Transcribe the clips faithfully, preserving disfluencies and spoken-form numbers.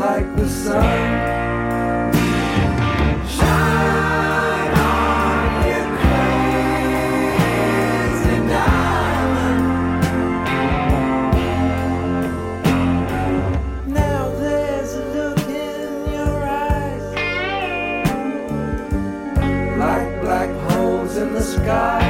like the sun. Shine on, you crazy diamond. Now there's a look in your eyes, like black holes in the sky.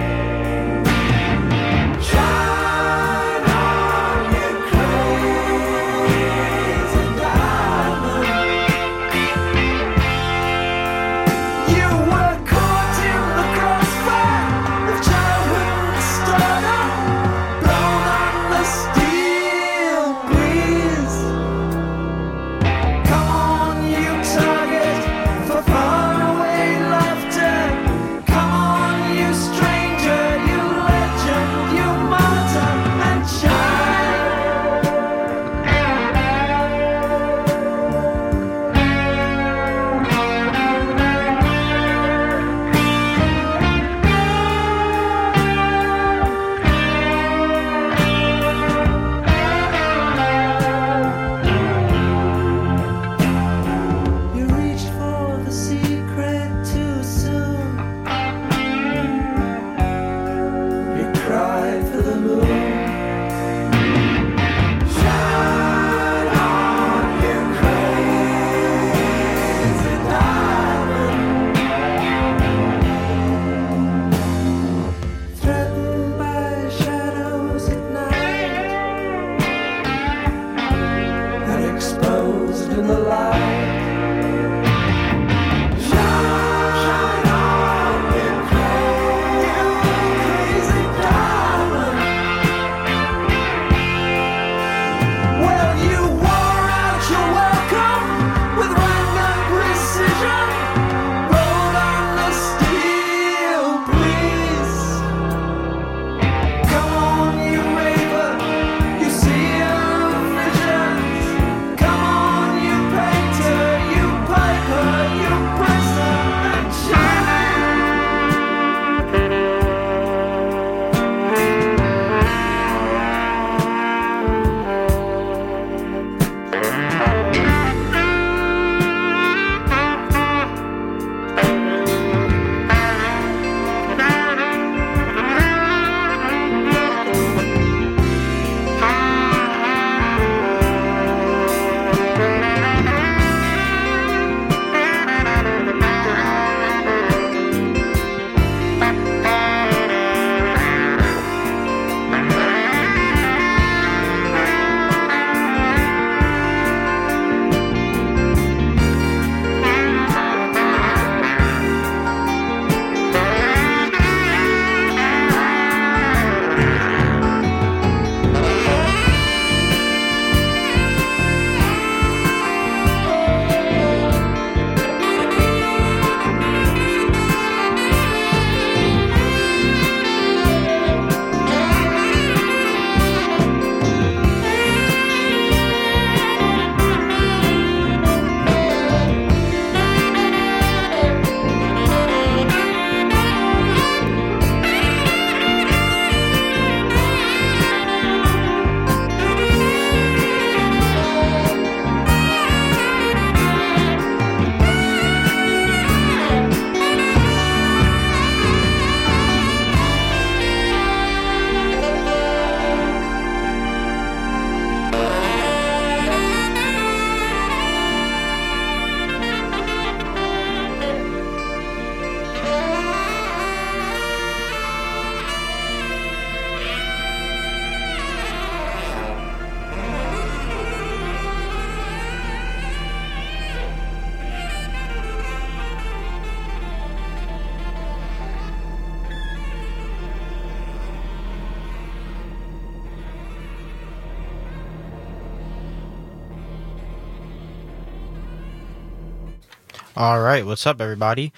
All right, what's up, everybody?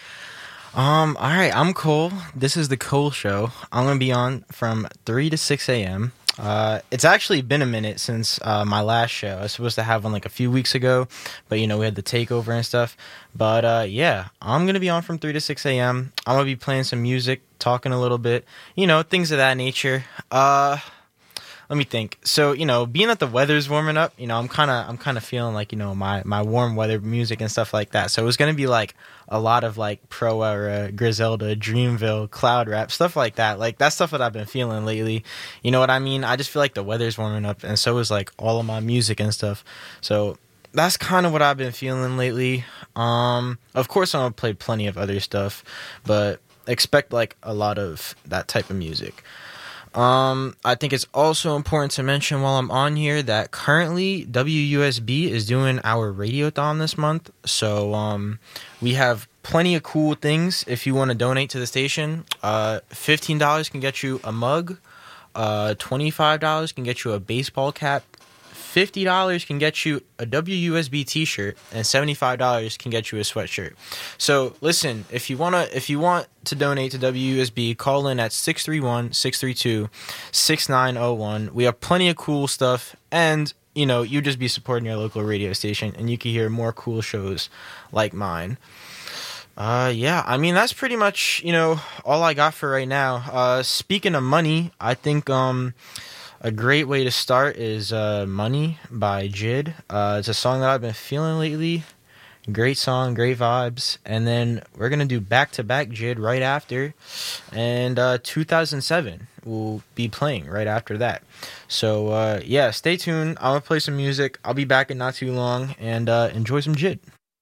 Um, all right, I'm Cole. This is the Cole Show. I'm gonna be on from three to six a.m. Uh, it's actually been a minute since uh, my last show. I was supposed to have one like a few weeks ago, but you know we had the takeover and stuff. But uh, yeah, I'm gonna be on from three to six a.m. I'm gonna be playing some music, talking a little bit, you know, things of that nature. Uh, let me think. So, you know, being that the weather's warming up, you know, I'm kind of I'm kind of feeling like, you know, my my warm weather music and stuff like that. So it was gonna be like a lot of like Pro Era, Griselda, Dreamville, Cloud Rap, stuff like that. Like that's stuff that I've been feeling lately. You know what I mean? I just feel like the weather's warming up, and so is like all of my music and stuff. So that's kind of what I've been feeling lately. Um, of course, I'm gonna play plenty of other stuff, but expect like a lot of that type of music. Um, I think it's also important to mention while I'm on here that currently W U S B is doing our Radiothon this month. So um, we have plenty of cool things if you want to donate to the station. Uh, fifteen dollars can get you a mug. Uh, twenty-five dollars can get you a baseball cap. fifty dollars can get you a W U S B t-shirt, and seventy-five dollars can get you a sweatshirt. So listen, if you wanna if you want to donate to W U S B, call in at six three one, six three two, six nine zero one. We have plenty of cool stuff, and you know, you just be supporting your local radio station, and you can hear more cool shows like mine. Uh, yeah, I mean, that's pretty much, you know, all I got for right now. Uh, speaking of money, I think, um, a great way to start is uh, Money by Jid. Uh, it's a song that I've been feeling lately. Great song, great vibes. And then we're going to do back-to-back Jid right after. And uh, two thousand seven will be playing right after that. So, uh, yeah, stay tuned. I'm going to play some music. I'll be back in not too long. And uh, enjoy some Jid.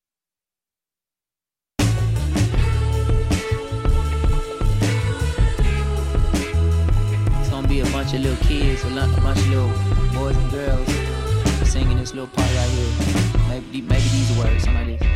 Be a bunch of little kids, a bunch of little boys and girls singing this little part right here. Maybe, maybe these are words, something like this.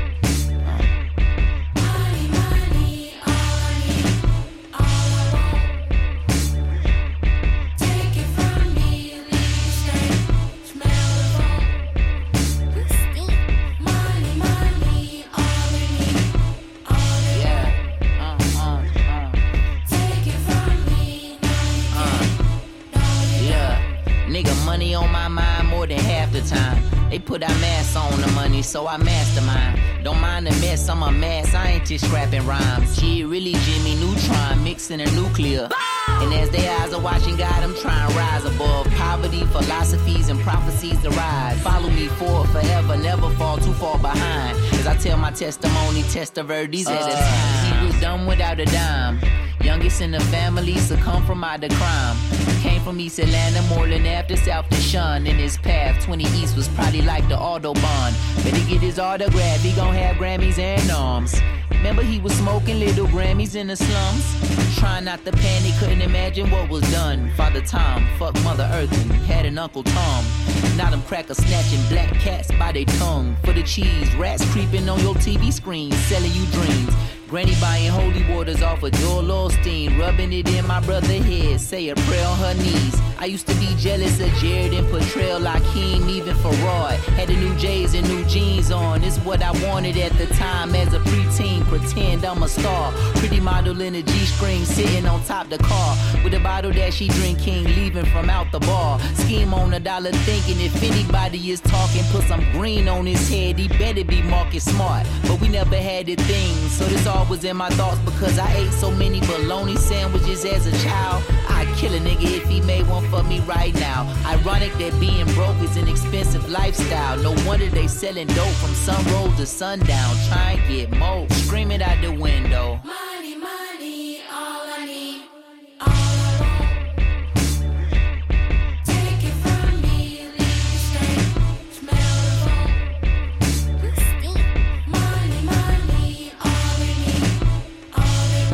Money on my mind more than half the time. They put our masks on the money, so I mastermind. Don't mind the mess, I'm a mess, I ain't just scrapping rhymes. She really Jimmy Neutron, mixing a nuclear. And as their eyes are watching God, I'm trying to rise above poverty, philosophies, and prophecies to rise. Follow me forward forever, never fall too far behind. As I tell my testimony, test the verdi's uh, at a time. He was dumb without a dime. Youngest in the family, succumb from out the crime. Came from East Atlanta, Moreland after South to shun. In his path, twenty East was probably like the Autobahn. Better get his autograph, he gon' have Grammys and arms. Remember he was smoking little Grammys in the slums? Trying not to panic, couldn't imagine what was done. Father Tom, fuck Mother Earth and had an Uncle Tom. Now them crackers snatching black cats by their tongue. For the cheese, rats creeping on your T V screen, selling you dreams. Granny buying holy waters off of Joel Osteen, rubbing it in my brother's head, say a prayer on her knees. I used to be jealous of Jared and Portrayal, Lakeem, even Farad. Had the new J's and new jeans on. It's what I wanted at the time as a preteen. Pretend I'm a star. Pretty model in a G-string, sitting on top the car with a bottle that she drinking, leaving from out the bar. Scheme on a dollar, thinking if anybody is talking, put some green on his head. He better be market smart. But we never had the thing, so this all was in my thoughts because I ate so many bologna sandwiches as a child. I'd kill a nigga if he made one for me right now. Ironic that being broke is an expensive lifestyle. No wonder they selling dope from sunroll to sundown. Try and get more, scream it out the window. Money, money, all I need, all I want. Take it from me, leave the state, smell the phone. Money, money, all they need, all they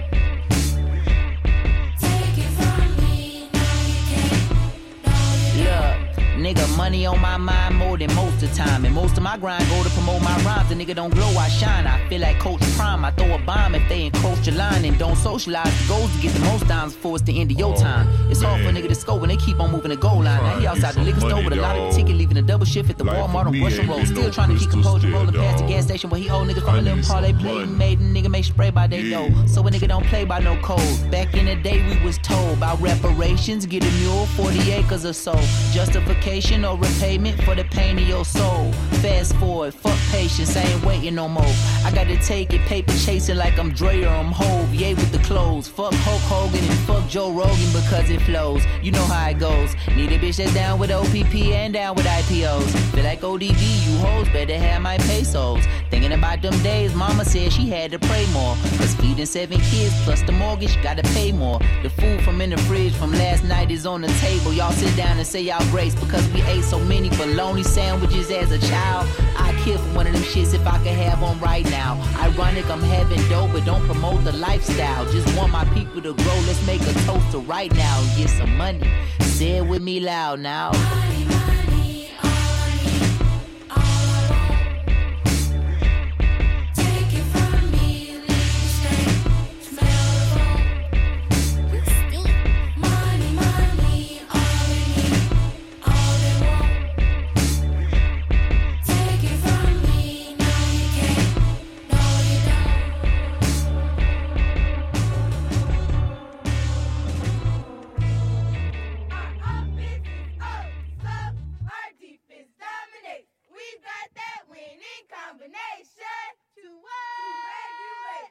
want. Take it from me, now you can't, no you Yeah, nigga, money on my mind more than most of the time. And most of my grind go to promote my rhymes. The nigga don't glow, I shine. I feel like Coach Prime. I throw a bomb if they encroach your line and don't socialize. The goals to get the most dimes before it's the end of your time. It's hard for a nigga to score when they keep on moving the goal line. Now he outside the liquor store with a lot of the ticket, leaving a double shift at the Walmart on Russian Road. Still trying to keep composure, rolling past the gas station where he owe niggas from a little parlay play and made a nigga make spray by they dough. So a nigga don't play by no code. Back in the day we was told about reparations, get a mule, forty acres or so. Justification gratification or repayment for the pain of your soul. Fast forward, fuck patience, I ain't waiting no more. I gotta take it, paper chasing like I'm Dre or I'm Hove. Yay with the clothes. Fuck Hulk Hogan and fuck Joe Rogan because it flows. You know how it goes. Need a bitch that's down with O P P and down with I P Os. Feel like O D B, you hoes better have my pesos. Thinking about them days, mama said she had to pray more. Cause feeding seven kids plus the mortgage, gotta pay more. The food from in the fridge from last night is on the table. Y'all sit down and say y'all grace because we ate so many bologna sandwiches as a child. I'd kill for one of them shits if I could have one right now. Ironic, I'm having dough, but don't promote the lifestyle. Just want my people to grow. Let's make a toast to right now and get some money. Say it with me loud now. Money, money, all I need, all I want. Take it from me, leave the stain, smell the phone. You stink. Money, money, all they need, all they want. Take it from me, no you can't, no you don't. Our offense is up, sub, our defense dominates. We got that winning combination to regulate.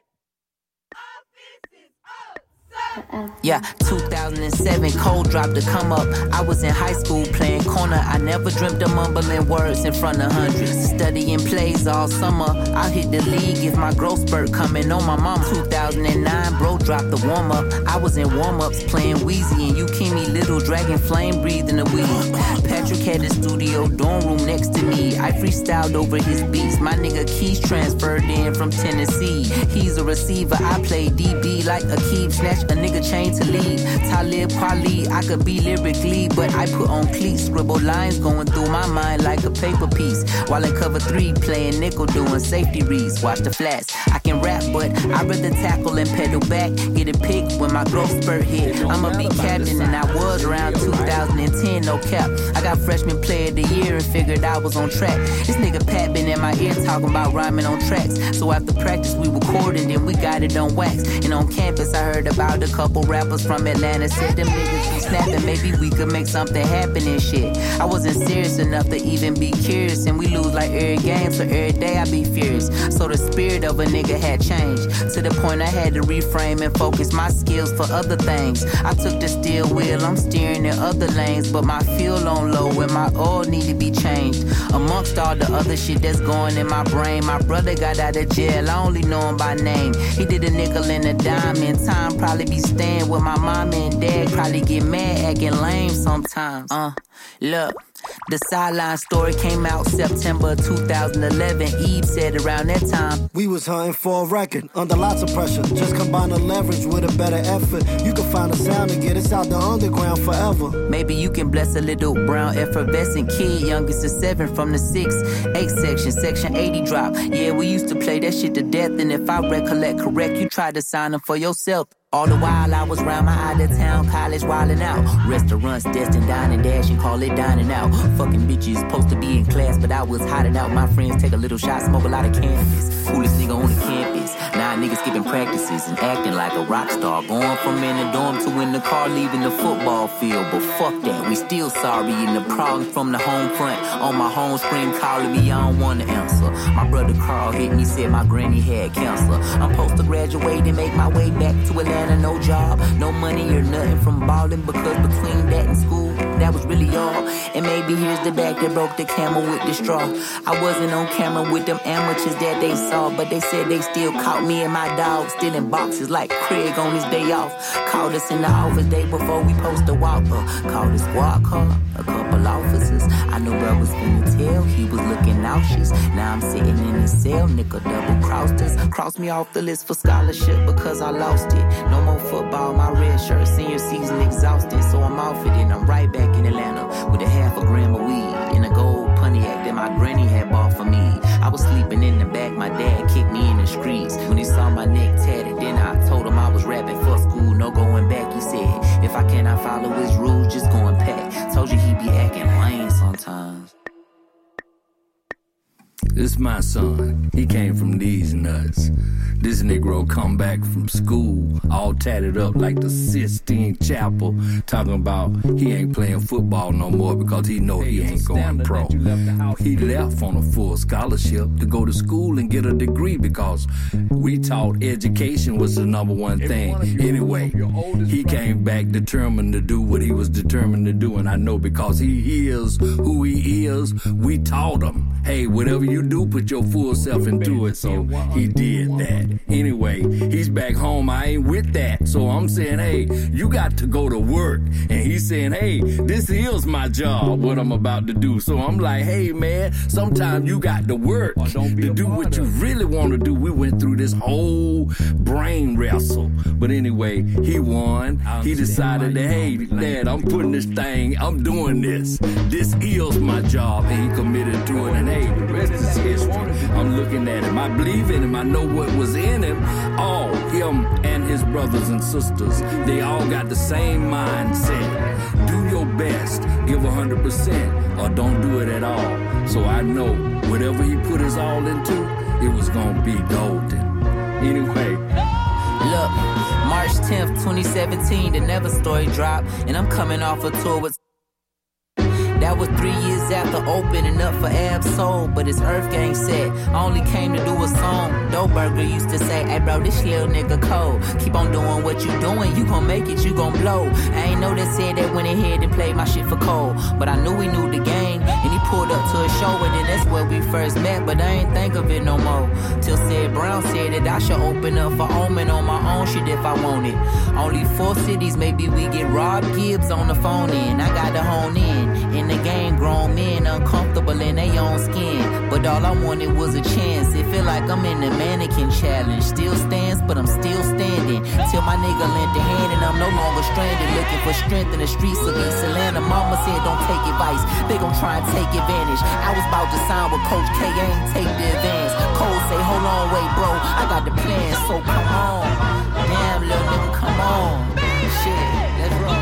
Offense is up, sub. Yeah, two thousand seven, cold drop to come up. I was in high school playing corner. I never dreamt of mumbling words in front of hundreds. Studying plays all summer. I hit the league if my growth spurt coming on my mama. two thousand nine, bro dropped the warm up. I was in warm ups playing Wheezy and you Kimmy Little Dragon Flame breathing the weed. Patrick had the studio dorm room next to me. I freestyled over his beats. My nigga Keys transferred in from Tennessee. He's a receiver. I play D B like Akeem. Snatch a nigga chain to lead. Talib Kweli, I could be lyrically, but I put on cleats. Scribble lines going through my mind like a paper piece. While in cover three, playing nickel, doing safety reads. Watch the flats. I can rap, but I'd rather tackle and pedal back. Get a pick when my growth spurt hit. I'ma be captain, and I was around two thousand ten, no cap. I got freshman player of the year and figured I was on track. This nigga Pat been in my ear talking about rhyming on tracks. So after practice, we recorded, then we got it on wax. And on campus, I heard about a couple rappers from Atlanta. Said them niggas be snapping, maybe we could make something happen and shit. I wasn't serious enough to even be curious, and we lose like every game, so every day I be furious. So the spirit of a nigga had changed to the point I had to reframe and focus my skills for other things. I took the steering wheel, I'm steering in other lanes, but my fuel on low and my oil need to be changed. Amongst all the other shit that's going in my brain, my brother got out of jail, I only know him by name. He did a nickel and a dime in time, probably be staying with my mom and dad, probably get mad acting lame sometimes. Uh, look. The sideline story came out September two thousand eleven. Eve said around that time, we was hunting for a record, under lots of pressure. Just combine the leverage with a better effort. You can find a sound and get us out the underground forever. Maybe you can bless a little brown effervescent kid, youngest of seven from the six, eight section, section eighty drop. Yeah, we used to play that shit to death, and if I recollect correct, you tried to sign him for yourself. All the while I was round my out-of-town college wildin' out. Restaurants, destined dining, dashing, call it dining out. Fucking bitches, supposed to be in class, but I was hiding out. My friends take a little shot, smoke a lot of cannabis. Coolest nigga on the campus. Now niggas skipping practices and acting like a rock star. Going from in the dorm to in the car, leaving the football field. But fuck that, we still sorry. And the problem from the home front. On my home screen calling me, I don't wanna answer. My brother Carl hit me, said my granny had cancer. I'm supposed to graduate and make my way back to Atlanta. No job, no money or nothing from ballin', because between that and school, that was really all. And maybe here's the back that broke the camel with the straw. I wasn't on camera with them amateurs that they saw, but they said they still caught me and my dog stealing boxes like Craig on his day off. Called us in the office day before we post the walk up. Called the squad car, a couple officers. I knew bro was finna tell, he was looking nauseous. Now I'm sitting in his cell, nickel double crossed us. Crossed me off the list for scholarship because I lost it. No more football, my red shirt, senior season exhausted. So I'm off it and I'm right back in Atlanta with a half a gram of weed in a gold Pontiac that my granny had bought for me. I was sleeping in the back, my dad kicked me in the streets. When he saw my neck tatted, then I told him I was rapping for school, no going back. He said, if I cannot follow his rules, just going back. Told you he be acting lame sometimes. This my son. He came from these nuts. This Negro come back from school, all tatted up like the Sistine Chapel, talking about he ain't playing football no more because he know he ain't going pro. He left on a full scholarship to go to school and get a degree because we taught education was the number one thing. Anyway, he came back determined to do what he was determined to do, and I know because he is who he is, we taught him, hey, whatever you do, put your full self into it, so he did that. Anyway, he's back home, I ain't with that, so I'm saying, hey, you got to go to work, and he's saying, hey, this is my job, what I'm about to do, so I'm like, hey, man, sometimes you got to work to do what you really want to do. We went through this whole brain wrestle, but anyway, he won. He decided that, hey, Dad, I'm putting this thing, I'm doing this, this is my job, and he committed to it, and hey, the rest is history. I'm looking at him, I believe in him, I know what was in him. All him and his brothers and sisters, they all got the same mindset. Do your best, give one hundred percent, or don't do it at all. So I know whatever he put his all into, it was gonna be golden. Anyway, Look, March tenth, twenty seventeen, the Never story dropped, and I'm coming off a tour with. That was three years after opening up for Ab-Soul, but it's Earth Gang set. I only came to do a song. Doe Burger used to say, hey bro, this little nigga cold. Keep on doing what you doing, you gon' make it, you gon' blow. I ain't know they said that went ahead and played my shit for Cole, but I knew he knew the game, and he pulled up to a show, and then that's where we first met, but I ain't think of it no more. Till said Brown said that I should open up for Omen on my own shit if I want it. Only four cities, maybe we get Rob Gibbs on the phone in. I got to hone in. In the game, grown men uncomfortable in their own skin, but all I wanted was a chance. It feel like I'm in the mannequin challenge. Still stands, but I'm still standing. Till my nigga lent a hand and I'm no longer stranded, looking for strength in the streets of East Atlanta. Mama said don't take advice, they gon' try and take advantage. I was about to sign with Coach K, I ain't take the advance. Cole say hold on, wait bro, I got the plan, so come on. Damn little nigga, come on. Shit, let's roll.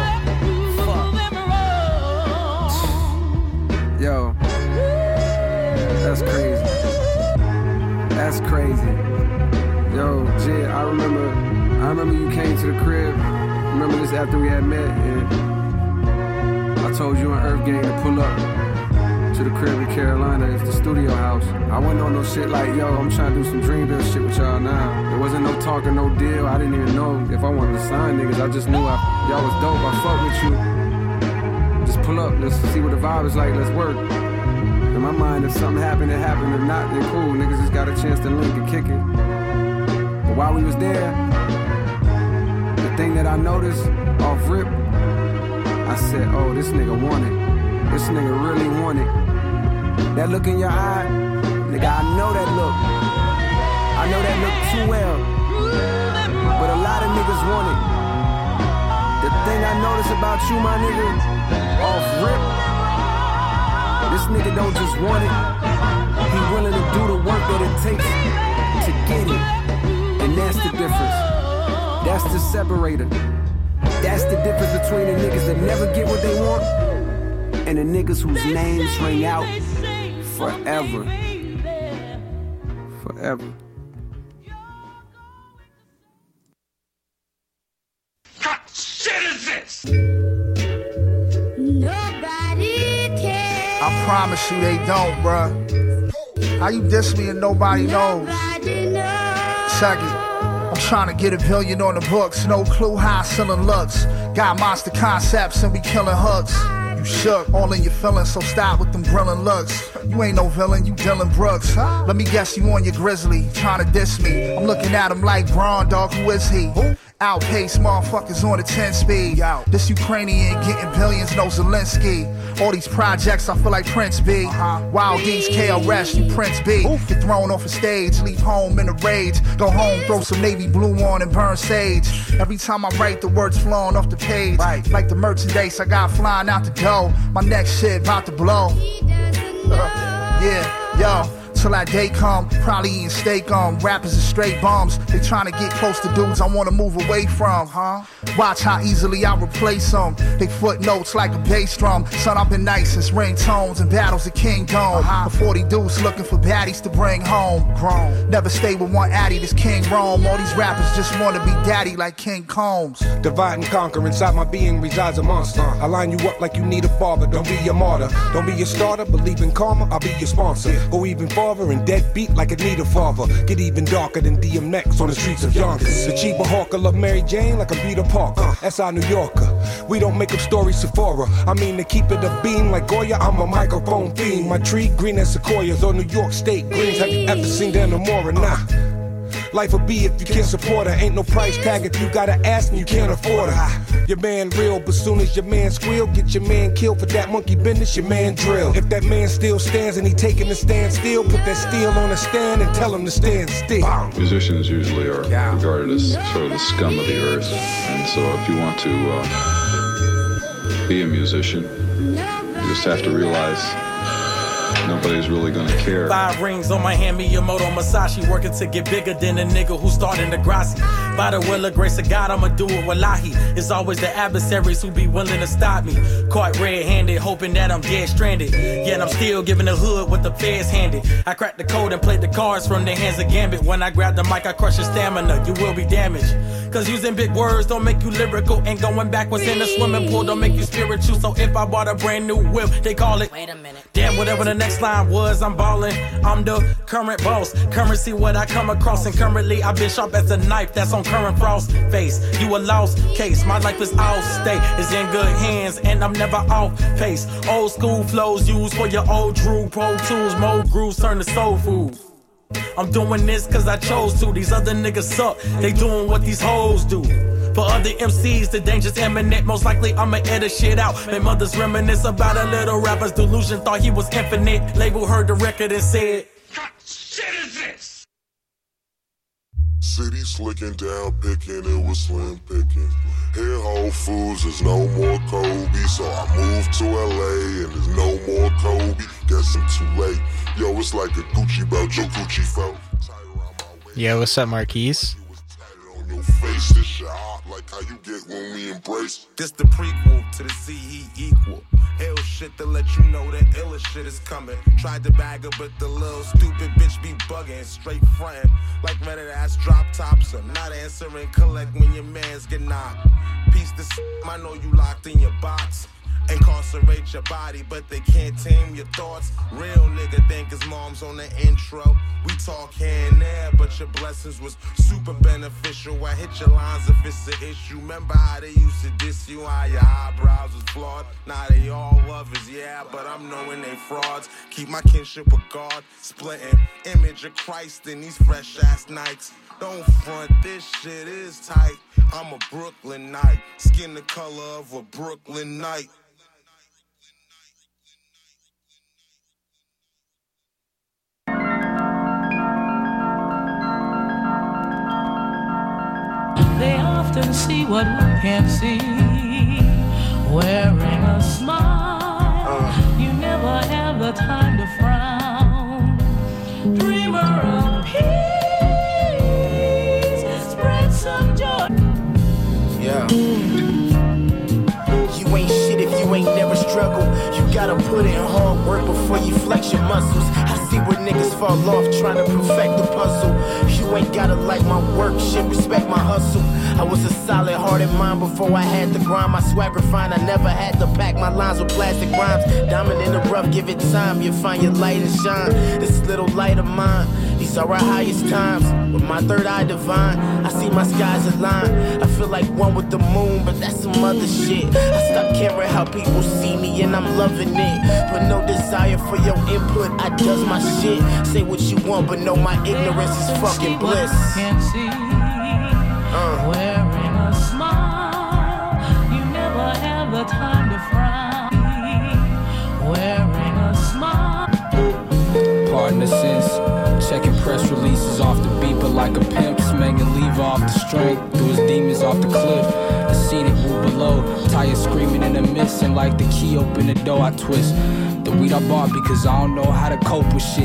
Yo, that's crazy. That's crazy. Yo, Jid, I remember, I remember you came to the crib. Remember this after we had met, and I told you and Earth Gang to pull up to the crib in Carolina. It's the studio house. I wasn't on no shit like, yo, I'm trying to do some Dreamville shit with y'all now. There wasn't no talk or no deal. I didn't even know if I wanted to sign niggas. I just knew I, y'all was dope. I fuck with you. Just pull up, let's see what the vibe is like, let's work. In my mind, if something happened, it happened. If not, then cool, niggas just got a chance to link and kick it. But while we was there, the thing that I noticed off rip, I said, oh, this nigga want it. This nigga really want it. That look in your eye, nigga, I know that look. I know that look too well. But a lot of niggas want it. The thing I notice about you, my nigga, off rip, this nigga don't just want it, he willing to do the work that it takes to get it. And that's the difference. That's the separator. That's the difference between the niggas that never get what they want and the niggas whose names ring out forever. Forever. I promise you they don't, bruh. How you diss me and nobody knows? Check it. I'm trying to get a billion on the books. No clue how I selling looks. Got monster concepts and we killing hooks. You shook, all in your feelings, so stop with them grilling looks. You ain't no villain, you Dylan Brooks. Let me guess you on your grizzly, trying to diss me. I'm looking at him like Braun, dog, who is he? Outpace motherfuckers on the ten speed. This Ukrainian getting billions, no Zelensky. All these projects, I feel like Prince B. Wild Geese, K R S, you Prince B. Get thrown off a stage, leave home in a rage. Go home, throw some navy blue on and burn sage. Every time I write, the words flowing off the page. Like the merchandise I got flying out the door. My next shit about to blow. Uh, yeah, yo. till that day come. Probably eating steak on. Rappers are straight bums. They trying to get close to dudes I wanna move away from, huh? Watch how easily I replace them. They footnotes like a bass drum. Son, I've been nice since ringtones and battles of Kingdom. Uh-huh. The forty dudes looking for baddies to bring home. Grown. Never stay with one addy, this King Rome. All these rappers just wanna be daddy like King Combs. Divide and conquer, inside my being resides a monster. I line you up like you need a father, don't be a martyr. Don't be a starter, believe in karma, I'll be your sponsor. Go even farther and deadbeat like a need a father. Get even darker than D M X on the streets of Yonkers. The Chiba Hawker love Mary Jane like a Peter Parker. That's our New Yorker. We don't make up stories Sephora. I mean to keep it a beam like Goya, I'm a microphone fiend. My tree green as sequoias or New York State greens. Have you ever seen Dan Amora? Nah. Life will be if you can't support her. Ain't no price tag if you gotta ask and you can't afford her. Your man real, but soon as your man squeal, get your man killed for that monkey business, your man drill. If that man still stands and he taking the stand still, put that steel on a stand and tell him to stand still. Musicians usually are regarded as sort of the scum of the earth. And so if you want to uh, be a musician, you just have to realize nobody's really gonna care. Five rings on my hand, Miyamoto Masashi, working to get bigger than a nigga who started the Degrassi. By the will of grace of God, I'ma do it, wallahi. It's always the adversaries who be willing to stop me. Caught red-handed, hoping that I'm dead stranded. Yet I'm still giving the hood what the feds handed. I cracked the code and played the cards from the hands of Gambit. When I grab the mic, I crush your stamina, you will be damaged. Cause using big words don't make you lyrical, and going backwards in the swimming pool don't make you spiritual. So if I bought a brand new whip, they call it, wait a minute, damn, whatever the next line was, I'm ballin'. I'm the current boss. Currency what I come across, and currently I've been sharp as a knife that's on current frost face. You a lost case, my life is out state, is in good hands, and I'm never off pace. Old school flows used for your old Drew Pro Tools, more grooves turn to soul food. I'm doing this cause I chose to. These other niggas suck, they doing what these hoes do. For other M Cs, the danger's imminent. Most likely I'ma edit shit out. My mothers reminisce about a little rapper's delusion. Thought he was infinite. Label heard the record and said, what shit is this? City slicking down, picking, it was slim picking. Here Whole Foods, there's no more Kobe. So I moved to L A and there's no more Kobe. Guess I'm too late. Yo, it's like a Gucci belt, your Gucci felt. Yo, what's up, Marquise? Your face, this shit hot, like how you get when we embrace. This the prequel to the C E equal. Ill shit to let you know that illest shit is coming. Tried to bag her, but the little stupid bitch be bugging. Straight frontin', like rented ass drop tops. Or not answering, collect when your mans get knocked. Piece this, I know you locked in your box. Incarcerate your body, but they can't tame your thoughts. Real nigga think his mom's on the intro. We talk here and there, but your blessings was super beneficial. I hit your lines if it's an issue. Remember how they used to diss you, how your eyebrows was flawed. Now they all lovers, yeah, but I'm knowing they frauds. Keep my kinship with God, splitting image of Christ in these fresh ass nights. Don't front, this shit is tight. I'm a Brooklyn night, skin the color of a Brooklyn night. They often see what we can't see. Wearing a smile, uh. you never have the time to frown. Dreamer of peace, spread some joy. Yeah. You ain't shit if you ain't never struggled. You gotta put in hard work before you flex your muscles. I see where niggas fall off trying to perfect the puzzle. You ain't gotta like my work, shit, respect my hustle. I was a solid heart in mind before I had to grind. My swag refined, I never had to pack my lines with plastic rhymes. Diamond in the rough, give it time, you'll find your light and shine. This little light of mine, these are our highest times. With my third eye divine, I see my skies align. I feel like one with the moon, but that's some other shit. I stopped caring how people see me and I'm loving it. But no desire for your input, I does my shit. Say what you want, but know my ignorance is fucking bliss. Can't see, uh. wearing a smile, you never have the time to frown. Wearing a smile. Pardon the sense, checking press releases off the beat, but like a pimp, smanging leave off the strength, threw his demons off the cliff. The scenic move below, tires screaming in the mist, and like the key open the door, I twist. The weed I bought because I don't know how to cope with shit.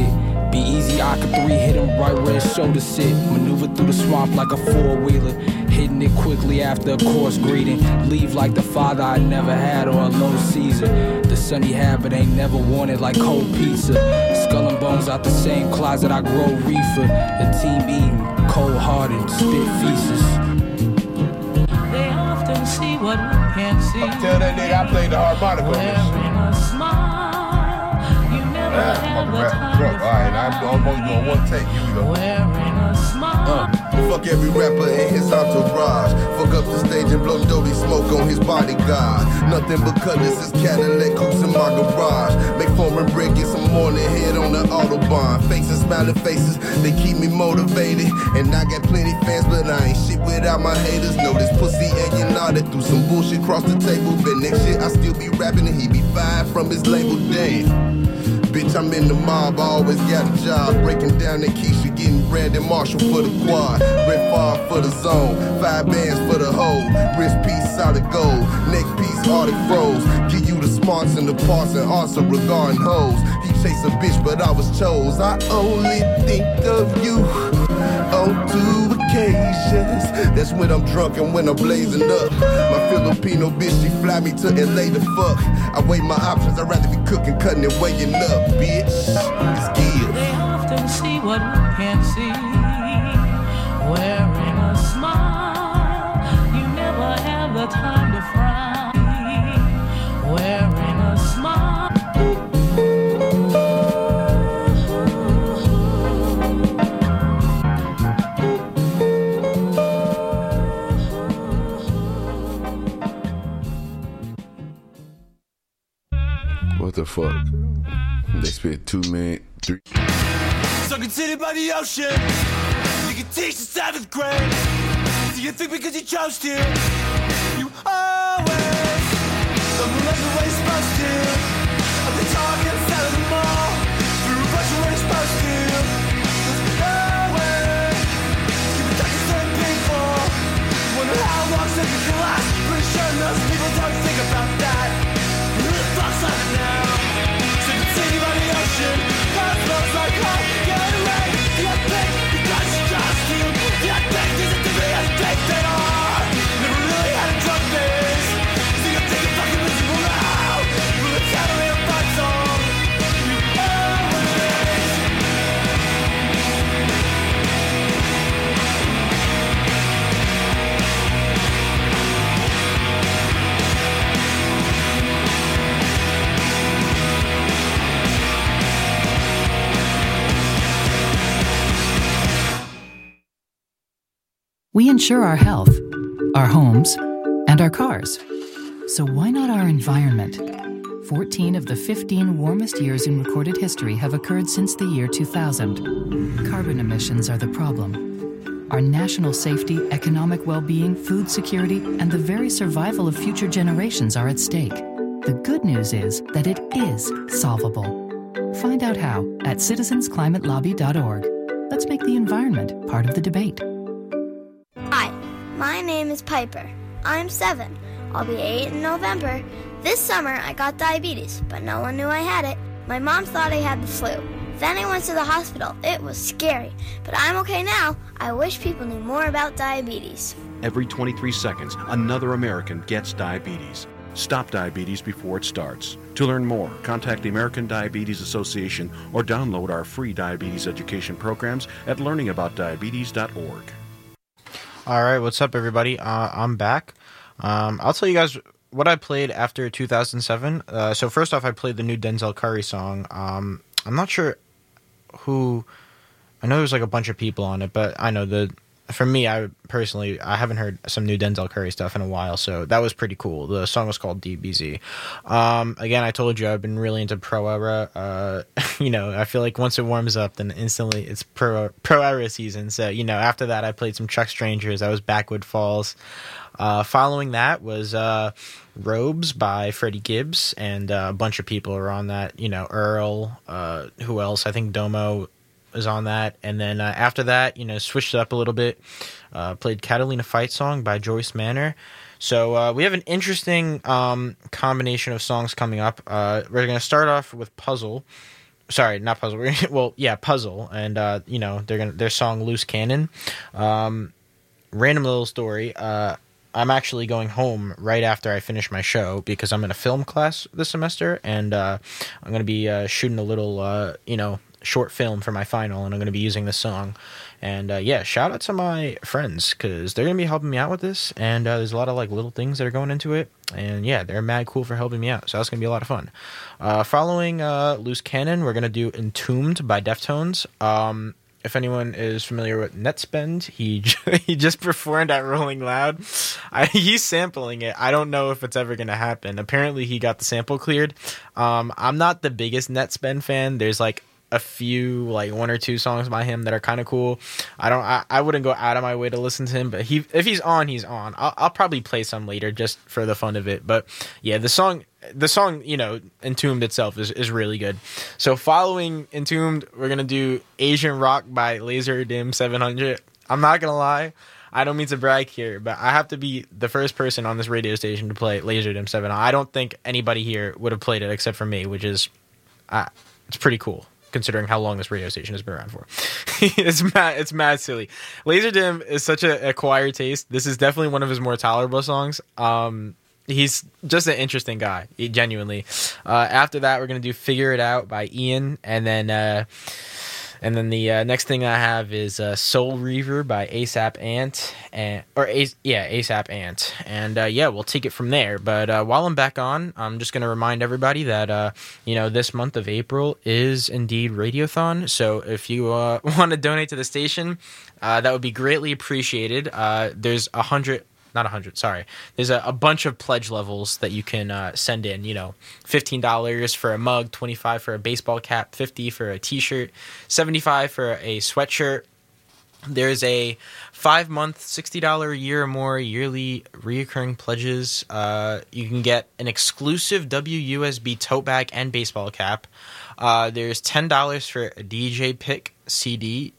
Be easy, I could three hit him right where his shoulders sit. Maneuver through the swamp like a four-wheeler, hitting it quickly after a coarse greeting. Leave like the father I never had or a low Caesar. The son he had but ain't never wanted like cold pizza. Skull and bones out the same closet I grow reefer. The team eating, cold-hearted, spit feces. They often see what we can't see. Tell that nigga I played the harmonica on this shit. Wearing a smile, you never Yeah, have I'm the rap time drunk. to Alright, I'm only doing one take. Here we go. Wearing a smile. Fuck every rapper in his entourage. Fuck up the stage and blow dirty smoke on his bodyguard. Nothing but cutlass, his Cadillac coupes in my garage. Make foreign bread, get some morning head on the Autobahn. Faces, smiling faces, they keep me motivated. And I got plenty fans, but I ain't shit without my haters. Know this pussy and you nodded through some bullshit across the table. But next shit I still be rapping and he be fired from his label. Damn. Bitch, I'm in the mob, I always got a job. Breaking down that Keisha, getting Brandon Marshall for the quad. Red Favre for the zone, five bands for the hoe. Wrist piece, solid gold, neck piece, Arctic froze. Give you the smarts and the parts and answer regarding hoes. He chased a bitch, but I was chose. I only think of you on two occasions. That's when I'm drunk and when I'm blazing up. My Filipino bitch, she fly me to L A to fuck. I weigh my options, I'd rather be cooking, cutting and weighing up, bitch. It's good. They often see what we can't see. Wearing a smile, you never have the time to frown. Wearing a smile. What the fuck? They spent two minutes, three. Sunken city by the ocean. You can teach the seventh grade. Do you think because you chose to? You always don't remember what you're supposed to. Of the target instead of the mall. Through Russia where you're supposed to. There's no way. You were talking to certain people. Wonder how long something can last. Pretty sure most people don't think about that. Who the fuck's on it now? Sunken city by the ocean. That smells like hot. Get away. Do you think you got your costume? Do you think these are different as big they are? Never really had a drug face. So you think you're fucking miserable now? Will the Cavalier fight song? You always. We insure our health, our homes, and our cars. So why not our environment? fourteen of the fifteen warmest years in recorded history have occurred since the year two thousand. Carbon emissions are the problem. Our national safety, economic well-being, food security, and the very survival of future generations are at stake. The good news is that it is solvable. Find out how at citizens climate lobby dot org. Let's make the environment part of the debate. Hi, my name is Piper. I'm seven. I'll be eight in November. This summer I got diabetes, but no one knew I had it. My mom thought I had the flu. Then I went to the hospital. It was scary, but I'm okay now. I wish people knew more about diabetes. Every twenty-three seconds, another American gets diabetes. Stop diabetes before it starts. To learn more, contact the American Diabetes Association or download our free diabetes education programs at learning about diabetes dot org. All right, what's up, everybody? Uh, I'm back. Um, I'll tell you guys what I played after two thousand seven. Uh, so first off, I played the new Denzel Curry song. Um, I'm not sure who. I know there's like a bunch of people on it, but I know the. For me, I personally, I haven't heard some new Denzel Curry stuff in a while, so that was pretty cool. The song was called D B Z. Um, again, I told you I've been really into pro era. Uh, you know, I feel like once it warms up, then instantly it's pro pro era season. So, you know, after that, I played some Chuck Strangers. I was Backwood Falls. Uh, following that was uh, Robes by Freddie Gibbs, and uh, a bunch of people are on that. You know, Earl. Uh, who else? I think Domo is on that. And then uh, after that, you know, switched it up a little bit. Uh, played Catalina Fight Song by Joyce Manor. So uh, we have an interesting um, combination of songs coming up. Uh, we're going to start off with Puzzle sorry, not Puzzle. Well, yeah, Puzzle, and uh, you know, they're gonna their song "Loose Cannon." Um, random little story. Uh, I'm actually going home right after I finish my show because I'm in a film class this semester, and uh, I'm going to be uh, shooting a little, uh, you know, short film for my final, and I'm going to be using this song. And uh, yeah, shout out to my friends because they're going to be helping me out with this, and uh, there's a lot of like little things that are going into it, and yeah, they're mad cool for helping me out, so that's going to be a lot of fun. Uh, following uh, Loose Cannon, we're going to do Entombed by Deftones. Um... If anyone is familiar with Netspend, he he just performed at Rolling Loud. I, he's sampling it. I don't know if it's ever going to happen. Apparently, he got the sample cleared. Um, I'm not the biggest Netspend fan. There's like a few, like one or two songs by him that are kind of cool. I don't. I, I wouldn't go out of my way to listen to him, but he if he's on, he's on. I'll, I'll probably play some later just for the fun of it. But yeah, the song. The song, you know, Entombed itself is, is really good. So following Entombed, we're going to do Asian Rock by Laser Dim seven hundred. I'm not going to lie. I don't mean to brag here, but I have to be the first person on this radio station to play Laser Dim seven hundred. I don't think anybody here would have played it except for me, which is, uh, it's pretty cool considering how long this radio station has been around for. it's mad, it's mad silly. Laser Dim is such a acquired taste. This is definitely one of his more tolerable songs. Um... He's just an interesting guy, genuinely. Uh, after that, we're gonna do "Figure It Out" by Ian, and then uh, and then the uh, next thing I have is uh, "Soul Reaver" by ASAP Ant, and or A- yeah, ASAP Ant, and uh, yeah, we'll take it from there. But uh, while I'm back on, I'm just gonna remind everybody that uh, you know this month of April is indeed Radiothon. So if you uh, want to donate to the station, uh, that would be greatly appreciated. Uh, there's a hundred. Not one hundred, sorry. There's a, a bunch of pledge levels that you can uh, send in. You know, fifteen dollars for a mug, twenty-five dollars for a baseball cap, fifty dollars for a t-shirt, seventy-five dollars for a sweatshirt. There's a five-month, sixty dollars a year or more yearly reoccurring pledges. Uh, you can get an exclusive W U S B tote bag and baseball cap. Uh, there's ten dollars for a D J pick C D.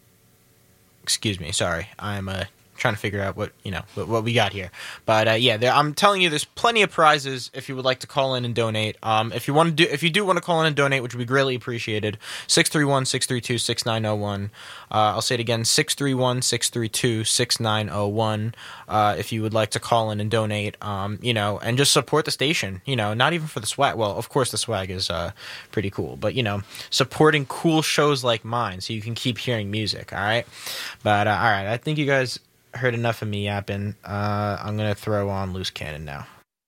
Excuse me, sorry. I'm a... trying to figure out what you know what, what we got here, but uh, yeah, there, I'm telling you, there's plenty of prizes if you would like to call in and donate. Um, if you want to do, if you do want to call in and donate, which would be greatly appreciated, six three one, six three two, six nine zero one. Uh, I'll say it again, six three one, six three two, six nine zero one. Uh, if you would like to call in and donate, um, you know, and just support the station. You know, not even for the swag. Well, of course the swag is uh, pretty cool, but you know, supporting cool shows like mine so you can keep hearing music. All right, but uh, all right, I think you guys heard enough of me yapping. Uh, I'm gonna throw on Loose Cannon now.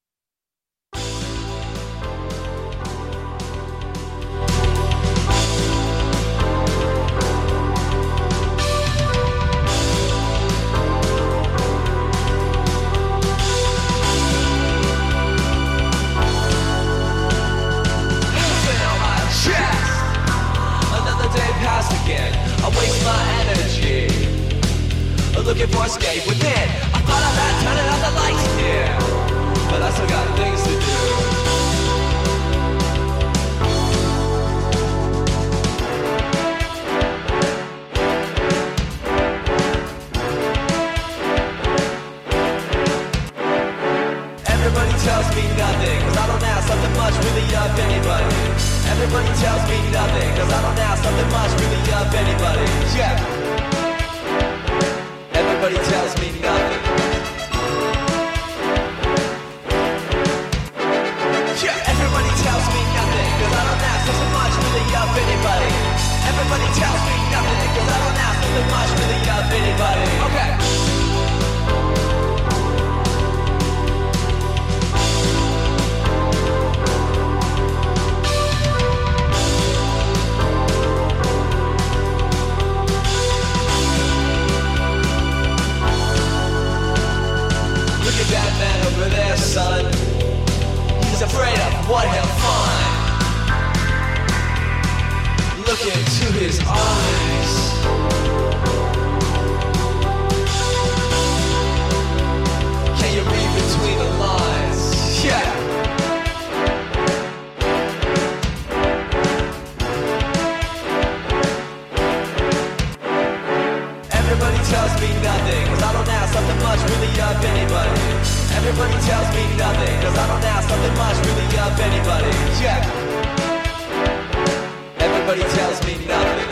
Another day passed again. I waste my energy looking for escape within. I thought about turning out the lights here, but I still got things to do. Everybody tells me nothing, cause I don't have something much really of anybody. Everybody tells me nothing, cause I don't have something much really of anybody. Yeah. Everybody tells me nothing. Yeah, everybody tells me nothing, cause I don't have so much really of anybody. Everybody tells me nothing, cause I don't have so much really of anybody. Okay. That man over there, son, he's afraid of what he'll find. Look into his eyes. Can you read between the lines? Yeah. Everybody tells me nothing, cause I don't have something much really of anybody. Everybody tells me nothing, cause I don't have something much really of anybody. Yeah. Everybody everybody tells me nothing.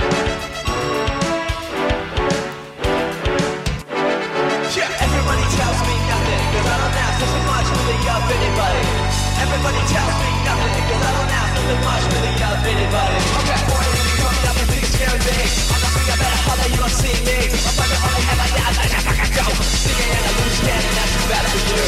Yeah, everybody tells me nothing, cause I don't ask so much really of anybody. Everybody tells me nothing, cause I don't ask nothing much really of anybody. Okay, boy, you coming up and pretty scary thing. I'm not thinking about how that you don't see me. I'm fucking only have my dad, I just fucking go. Singing and I lose cannon, that's too bad for you.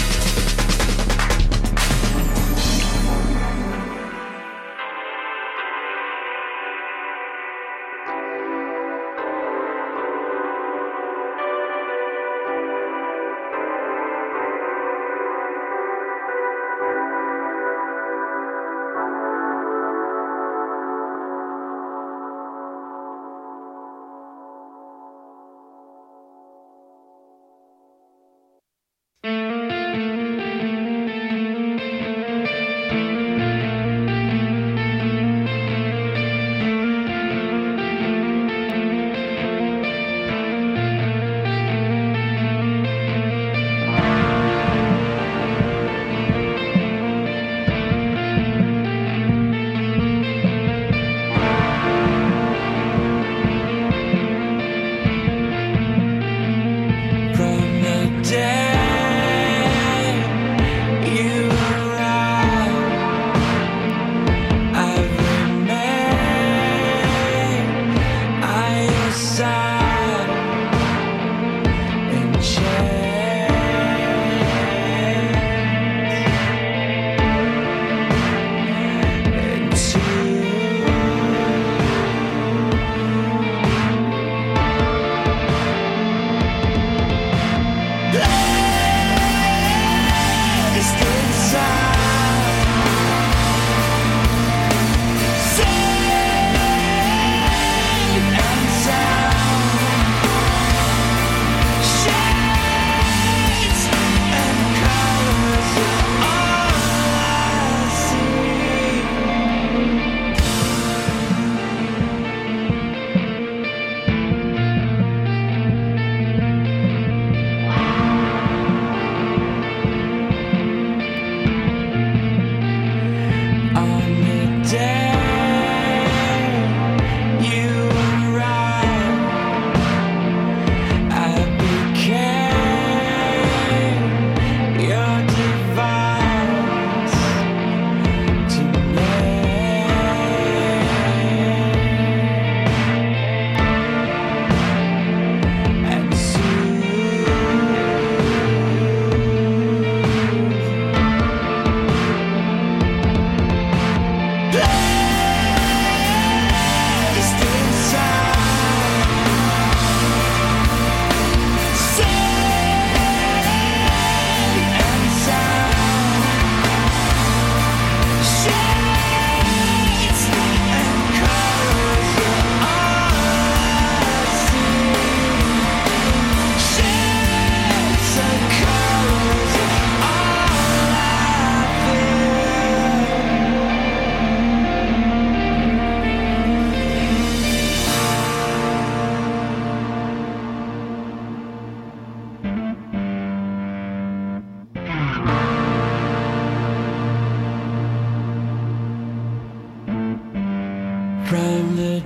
From the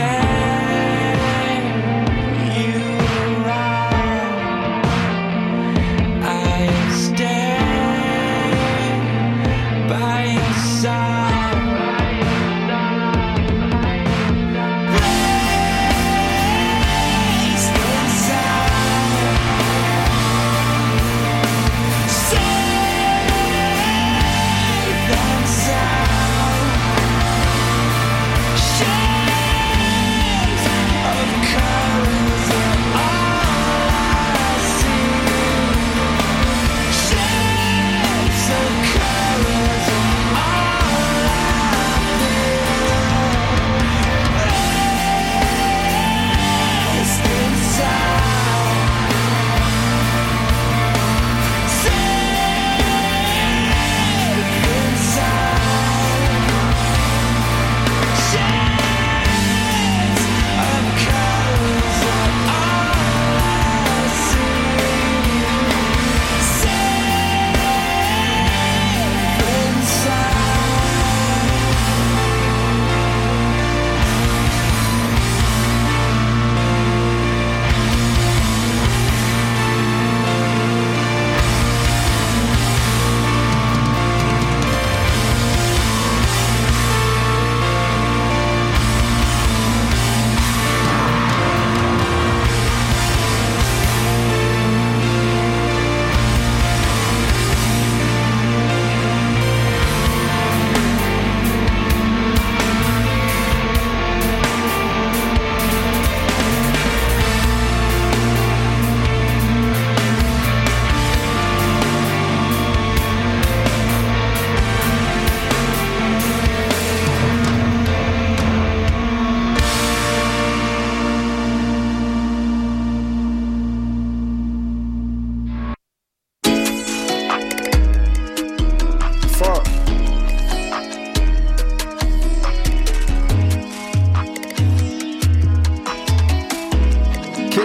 day you arrived, I stayed by your side. Placed inside, safe and sound. Shades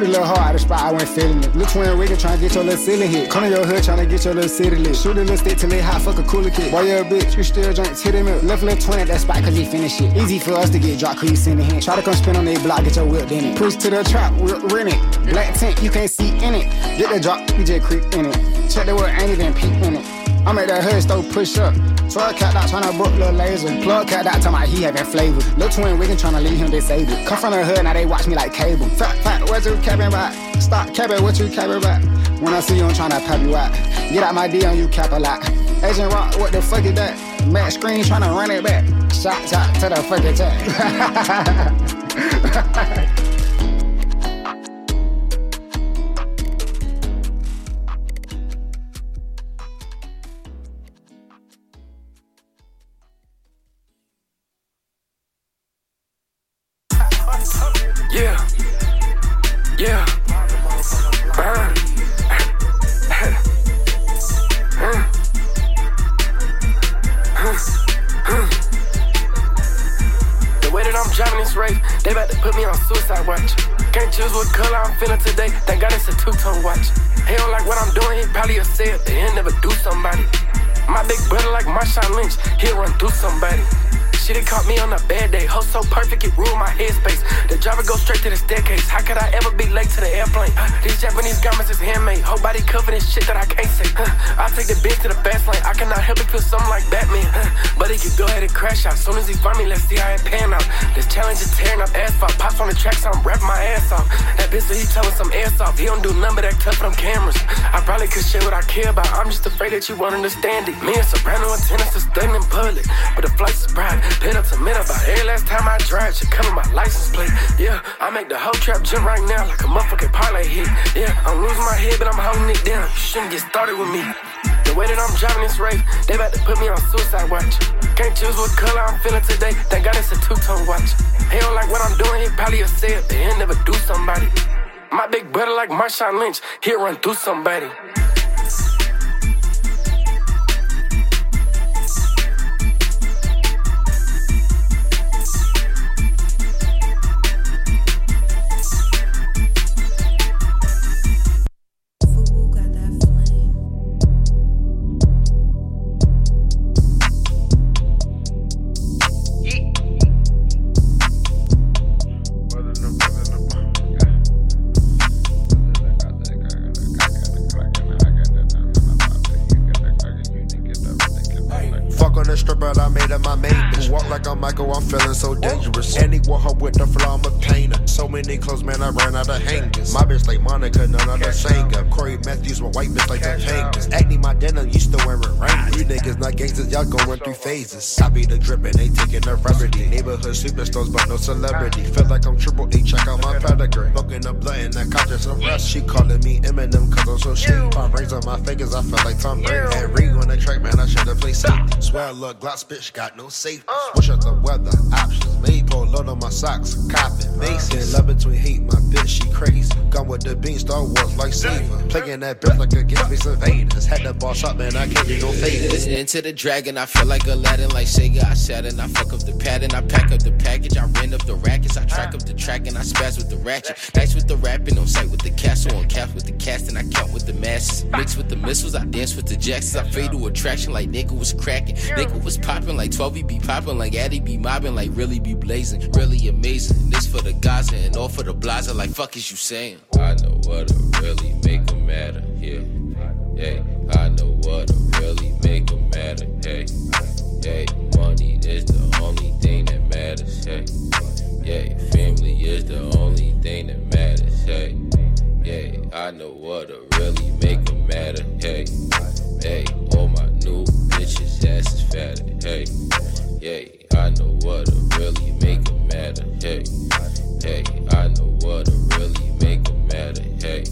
Pretty little hard out the spot, I went feeling it. Lil' twin Ricky tryna get your little ceiling hit. Come to your hood tryna get your little city lit. Shoot a little stick till it hot, fuck a cooler kid. Boy, you a bitch, you still drink titty milk. Left little twin at that spot cause he finished it. Easy for us to get dropped cause he send it in. Try to come spin on that block, get your whip in it. Push to the trap, whip rent it. Black tent, you can't see in it. Get the drop, you just creep in it. Check the word, ain't even peep in it. I make that hood stove push up. Twelve cat out tryna brook little laser. Plug cat out talking about he having flavor. Lil' twin Wiggin tryna leave him disabled. Come from the hood, now they watch me like cable. Fat, fat, what you capping about? Stop capping, what you capping about? When I see you, I'm tryna pop you out. Get out my D on you, cap a lot. Agent Rock, what the fuck is that? Matt Screen tryna run it back. Shot, shot to the fucking tag. Yeah, yeah, uh, uh, uh, the way that I'm driving this race, they about to put me on suicide watch. Can't choose what color I'm feeling today. Thank God it's a two-tone watch. He don't like what I'm doing, he probably a say it, but he'll never do somebody. My big brother like Marshawn Lynch, he'll run through somebody. She done caught me on a bad day. Host so perfect, it ruined my headspace. The driver goes straight to the staircase. How could I ever be late to the airplane? Uh, these Japanese garments is handmade. Whole body covered in shit that I can't say. Uh, I take the bitch to the fast lane. I cannot help but feel something like Batman. Uh, but he can go ahead and crash out. Soon as he find me, let's see how it pan out. This challenge is tearing up asphalt. Pops on the track, so I'm rapping my ass off. That bitch, so he telling some ass off. He don't do none but that tough for them cameras. I probably could share what I care about. I'm just afraid that you won't understand it. Me and Soprano and tennis are studying in public. But the flights is private. Pit up to minute. Every last time I drive, should come in my license plate. Yeah, I make the whole trap jump right now like a motherfucking parlay hit. Yeah, I'm losing my head, but I'm holding it down. You shouldn't get started with me. The way that I'm driving this race, they about to put me on suicide watch. Can't choose what color I'm feeling today. Thank God it's a two-tone watch. He don't like what I'm doing, he probably a say it, but he'll never do somebody. My big brother like Marshawn Lynch, he'll run through somebody. But I made her my main bitch. Walk like I'm Michael, I'm feeling so dangerous. Andy Warhol with the flow, I'm a painter. So many clothes, man, I ran out of hangers. My bitch like Monica, none of the singer. Corey Matthews, my white bitch like the Pangas. Acne my denim, you still wearing rain. You niggas not gangsters, y'all going through phases. I be the drippin', they taking the remedy. Neighborhood superstars, but no celebrity. Feel like I'm triple E, check out my pedigree. Smoking the blunt in that conscious arrest. She calling me Eminem, cause I'm so shit. Five rings on my fingers, I feel like Tom Brady. And ring on the track, man, I should've played safety. Swear, look, Glock bitch got no safety. Switch up the weather, options. Made pull load on my socks, copping. Mason, love between hate, my bitch, she crazy. Gone with the bean, Star Wars like Saver. Playing that bitch like a game Space Invaders. Had the boss up, man, I can't be no favors. Into the dragon, I feel like Aladdin, like Sega. I sat and I fuck up the pattern. I pack up the package, I rent up the rackets. I track up the track and I spaz with the ratchet. Nice with the rapping, on sight with the castle. On cap with the cast and I count with the masses. Mix with the missiles, I dance with the Jacksons. I fade to attraction like nigga was cracking. Nigga was popping like twelve, he be popping like Addy be mobbing, like really be blazing. Really amazing. This for the Gaza and all for the Blaza, like fuck is you saying? I know what'll really make them matter, yeah. Yeah, I know what'll really make them matter, hey. Yeah, money is the only thing that matters, hey. Yeah, family is the only thing that matters, hey. Yeah, I know what'll really make them matter, hey. Hey, all my new bitches' ass is fatter, hey. Yeah, I know what'll really make them matter, hey. Hey, I know what'll really make them matter, hey.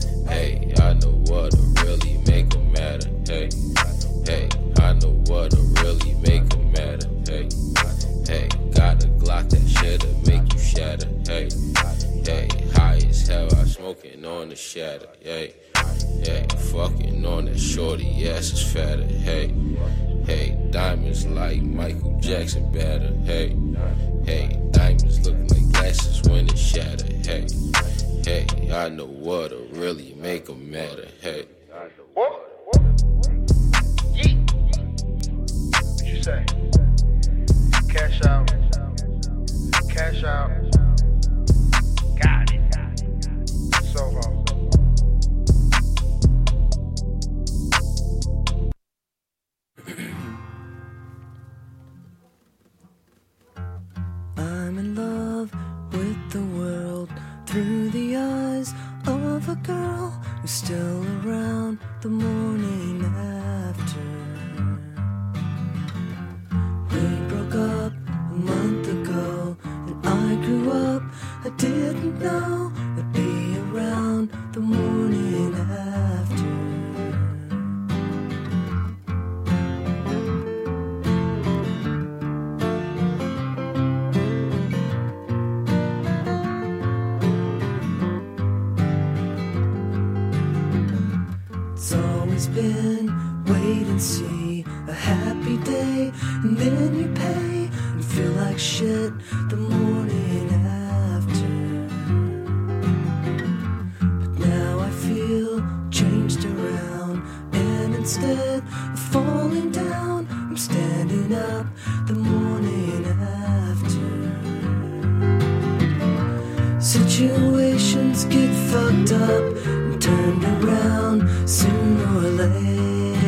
Hey, I know what'll really make them matter, hey. Hey, I know what'll really make them matter, hey. Hey, got a Glock that shit'll make you shatter, hey. Hey, high as hell, I smoking on the shatter, hey. Hey, fucking on that shorty ass is fatter, hey. Hey, diamonds like Michael Jackson batter, hey. Hey, diamonds look like glasses when it shatter, hey. Hey, I know what'll really make them matter. Hey. What? Yeet. What you say? Cash out. Cash out. Got it. Soho. I'm in love with the world through the eyes of a girl who's still around the morning after. We broke up a month ago and I grew up. I didn't know I'd be around the morning after. It's always been wait and see, a happy day, and then you pay and feel like shit the morning after. But now I feel changed around, and instead of falling down, I'm standing up the morning after. Situations get fucked up and turned around sooner or later.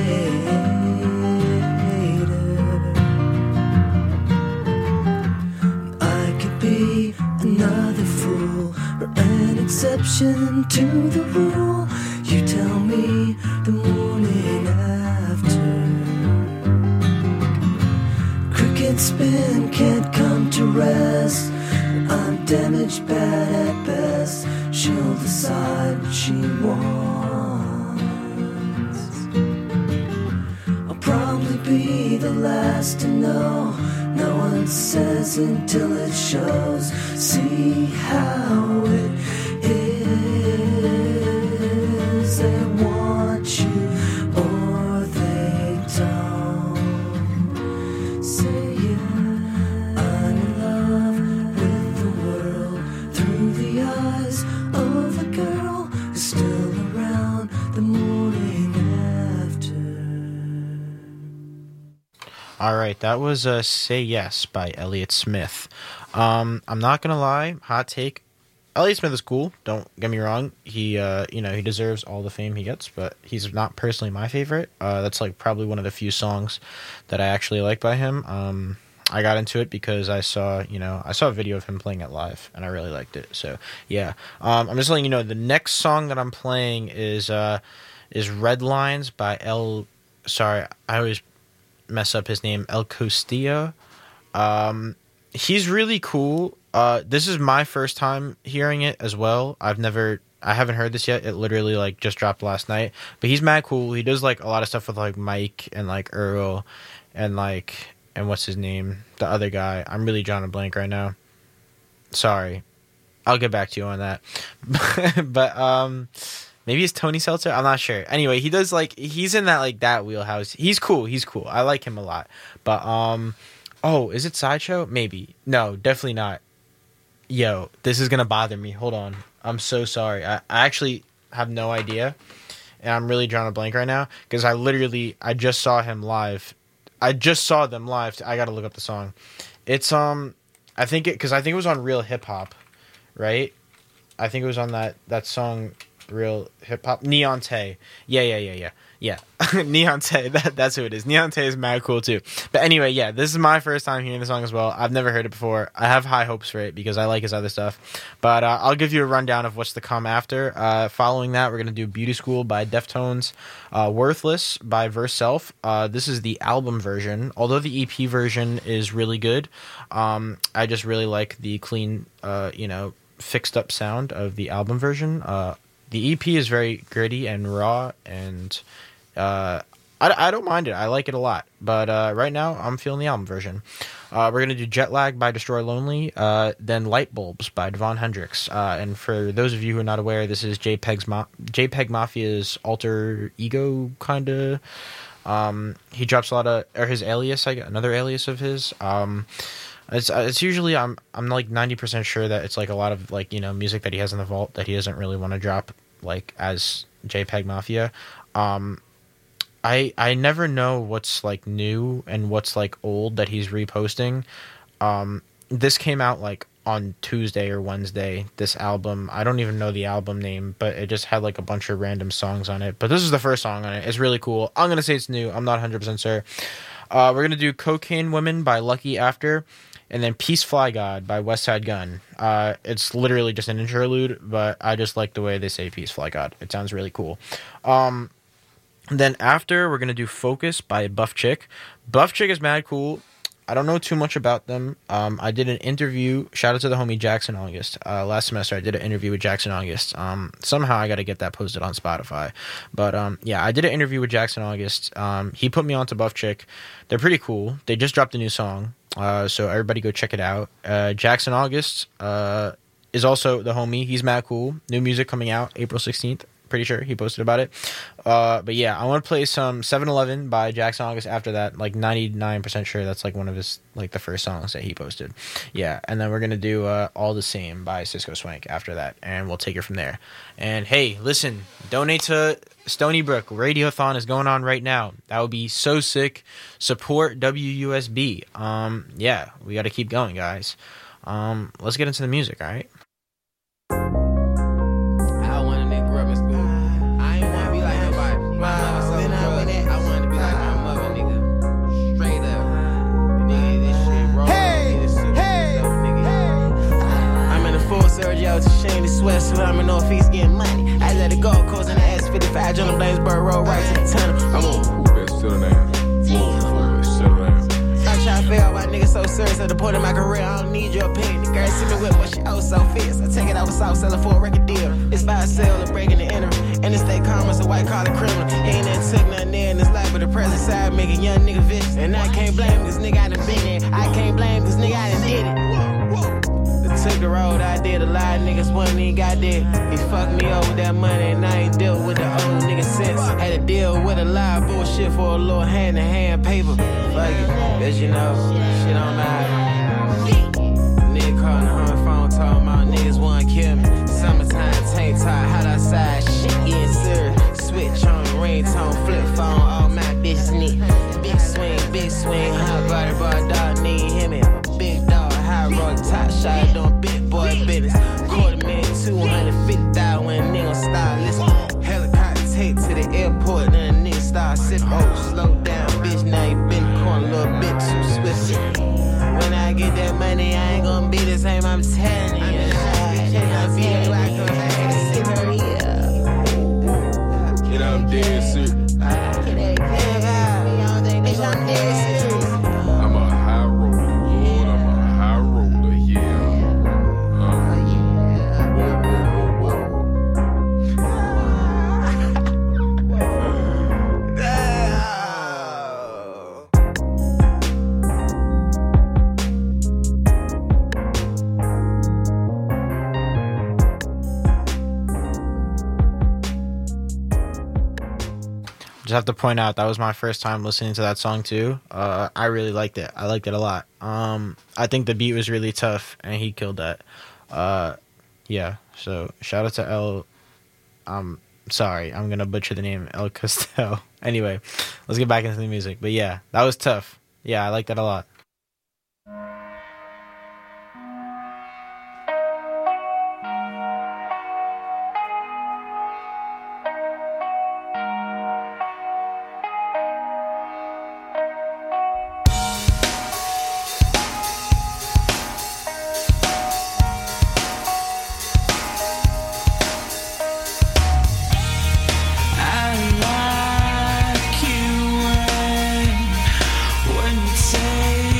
I could be another fool or an exception to the rule. You tell me the morning after. Cricket spin can't come to rest. I'm damaged bad at best. She'll decide what she wants. I'll probably be the last to know. No one says until it shows. See how it is. They want you or they don't. Say yeah, I'm in love with the world through the eyes of a girl who's still around the morning after. All right, that was uh, Say Yes by Elliott Smith. Um, I'm not going to lie, hot take. Elliott Smith is cool, don't get me wrong. He, uh, you know, he deserves all the fame he gets, but he's not personally my favorite. Uh, that's like probably one of the few songs that I actually like by him. Um, I got into it because I saw, you know, I saw a video of him playing it live, and I really liked it. So, yeah. Um, I'm just letting you know, the next song that I'm playing is uh, is Red Lines by El... Sorry, I always mess up his name. El Castillo. Um, he's really cool. Uh, this is my first time hearing it as well. I've never... I haven't heard this yet. It literally, like, just dropped last night. But he's mad cool. He does, like, a lot of stuff with, like, Mike and, like, Earl and, like... And what's his name? The other guy. I'm really drawing a blank right now. Sorry. I'll get back to you on that. But, um, maybe it's Tony Seltzer? I'm not sure. Anyway, he does, like, he's in that, like, that wheelhouse. He's cool. He's cool. I like him a lot. But, um, oh, is it Sideshow? Maybe. No, definitely not. Yo, this is going to bother me. Hold on. I'm so sorry. I, I actually have no idea. And I'm really drawing a blank right now. Because I literally, I just saw him live. I just saw them live. I gotta look up the song. It's um, I think it because I think it was on Real Hip Hop, right? I think it was on that that song, Real Hip Hop. Neon Tay. Yeah, yeah, yeah, yeah, yeah. Neon Tay. That that's who it is. Neon Tay is mad cool too. But anyway, yeah, this is my first time hearing the song as well. I've never heard it before. I have high hopes for it because I like his other stuff. But uh, I'll give you a rundown of what's to come after. Uh, following that, we're gonna do Beauty School by Deftones, uh, Worthless by Verself. Uh, this is the album version. Although the E P version is really good, um, I just really like the clean, uh, you know, fixed up sound of the album version. Uh, the E P is very gritty and raw and. Uh, I, I don't mind it. I like it a lot. But uh, right now, I'm feeling the album version. Uh, we're going to do Jet Lag by Destroy Lonely, uh, then Light Bulbs by Devon Hendrix. Uh, and for those of you who are not aware, this is JPEG's Ma- JPEG Mafia's alter ego, kind of. Um, he drops a lot of... Or his alias, I guess, another alias of his. Um, It's uh, it's usually I'm I'm like ninety percent sure that it's like a lot of like, you know, music that he has in the vault that he doesn't really want to drop like as JPEG Mafia. Um, I I never know what's like new and what's like old that he's reposting. Um, this came out like on Tuesday or Wednesday, this album. I don't even know the album name, but it just had like a bunch of random songs on it. But this is the first song on it. It's really cool. I'm going to say it's new. I'm not one hundred percent sure. Uh, we're going to do Cocaine Women by Lucky After, and then Peace Fly God by Westside Gun. Uh, it's literally just an interlude, but I just like the way they say Peace Fly God. It sounds really cool. Um, then after, we're going to do Focus by Buff Chick. Buff Chick is mad cool. I don't know too much about them. Um, I did an interview. Shout out to the homie Jackson August. Uh, last semester, I did an interview with Jackson August. Um, somehow I got to get that posted on Spotify. But um, yeah, I did an interview with Jackson August. Um, he put me on to Buff Chick. They're pretty cool. They just dropped a new song. Uh, so everybody go check it out. Uh, Jackson August uh, is also the homie. He's mad cool. New music coming out April sixteenth. Pretty sure he posted about it. Uh, but yeah, I want to play some seven eleven by Jackson August after that. Like ninety-nine percent sure that's like one of his, like the first songs that he posted. Yeah, and then we're going to do uh, All the Same by Cisco Swank after that, and we'll take it from there. And hey, listen, donate to Stony Brook. Radiothon is going on right now. That would be so sick. Support W U S B. Um, yeah, we got to keep going, guys. Um, let's get into the music, all right? Sergio to Shane, the sweat, so I'm in Northeast getting money. I let it go, coast in the S fifty-five, John Blanesburg Road, right to the tunnel. I'm on. Who best settle down? Damn. Settle down. I'm trying to figure out why niggas so serious at the point of my career. I don't need your opinion. The girl see me with what she oh so fierce. I take it out with South Seller for a record deal. It's by a sale or breaking the interim. Interstate commerce, a white collar criminal. He ain't never took nothing there in his life, but the present side making young nigga vicious. And I can't blame this nigga, I done been there. I can't blame this nigga, I done did it. Took the road, I did a lot of niggas wasn't even got there. He fucked me over that money and I ain't dealt with the old nigga since. Had to deal with a lot of bullshit for a little hand-to-hand paper. Fuck it, bitch, you know, shit don't matter. Nigga calling the home phone, talking about niggas wanna kill me. Summertime, tank top, hot outside, shit getting serious. Switch on the ringtone, flip phone, all my bitches need. Big swing, big swing, hot body, bar, dog, need him in. Big dog, high road, top shot, doing big boy business. Quarter million, two hundred fifty thousand when a nigga start listening. Helicopter take to the airport, then a nigga start sipping. Oh, slow down, bitch, now you been corn a little bit too swift. When I get that money, I ain't gonna be the same, I'm telling you. I'm be a black girl, Get up, dead serious. I'm dead serious. I'm a high roller, Lord. I'm a high roller, yeah. Uh, whoa, whoa, whoa, Just have to point out that was my first time listening to that song too. Uh, I really liked it. I liked it a lot. Um, I think the beat was really tough, and he killed that. Uh, yeah. So shout out to El. Um, sorry, I'm gonna butcher the name, El Costel. Anyway, let's get back into the music. But yeah, that was tough. Yeah, I like that a lot. Take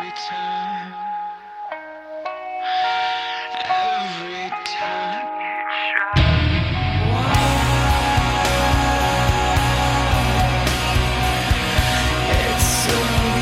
every time.